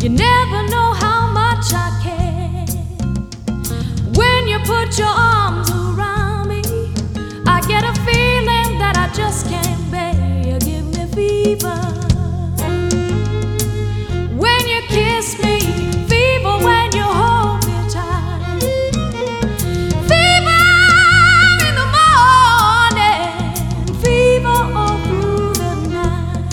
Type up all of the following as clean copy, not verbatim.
You never know how much I care. When you put your arms around me, I get a feeling that I just can't bear. You give me fever when you kiss me, fever when you hold me tight, fever in the morning, fever all through the night.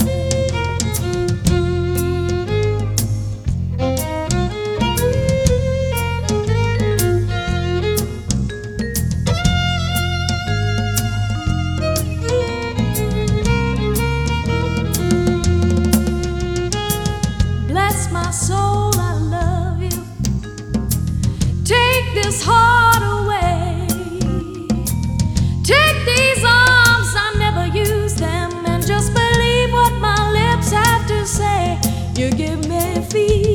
Bless my soul, I love you. Take this heart away. Take these arms, I never use them, and just believe what my lips have to say. You give me fever